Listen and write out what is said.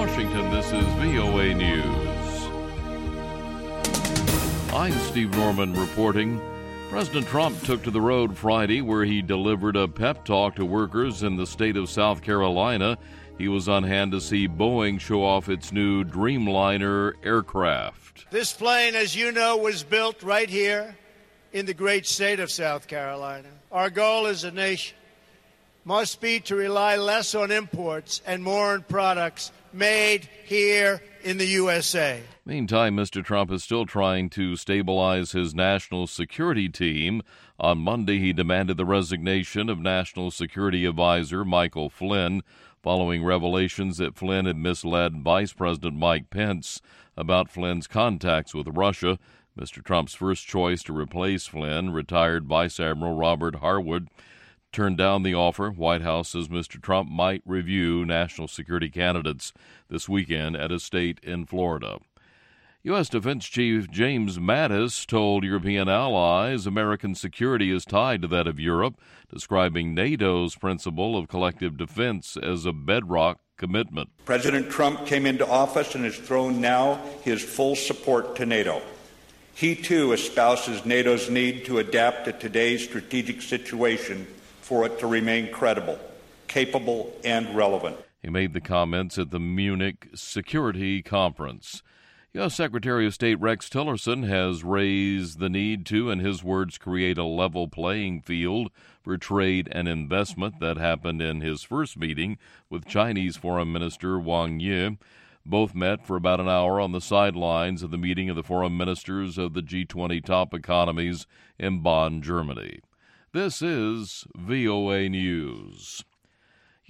Washington, this is VOA News. I'm Steve Norman reporting. President Trump took to the road Friday where he delivered a pep talk to workers in the state of South Carolina. He was on hand to see Boeing show off its new Dreamliner aircraft. This plane, as you know, was built right here in the great state of South Carolina. Our goal as a nation must be to rely less on imports and more on products made here in the USA. Meantime, Mr. Trump is still trying to stabilize his national security team. On Monday, he demanded the resignation of National Security Advisor Michael Flynn, following revelations that Flynn had misled Vice President Mike Pence about Flynn's contacts with Russia. Mr. Trump's first choice to replace Flynn, retired Vice Admiral Robert Harwood, turned down the offer. White House says Mr. Trump might review national security candidates this weekend at a state in Florida. U.S. Defense Chief James Mattis told European allies American security is tied to that of Europe, describing NATO's principle of collective defense as a bedrock commitment. President Trump came into office and has thrown now his full support to NATO. He, too, espouses NATO's need to adapt to today's strategic situation for it to remain credible, capable, and relevant. He made the comments at the Munich Security Conference. U.S. Secretary of State Rex Tillerson has raised the need to, in his words, create a level playing field for trade and investment. That happened in his first meeting with Chinese Foreign Minister Wang Yi. Both met for about an hour on the sidelines of the meeting of the foreign ministers of the G20 top economies in Bonn, Germany. This is VOA News.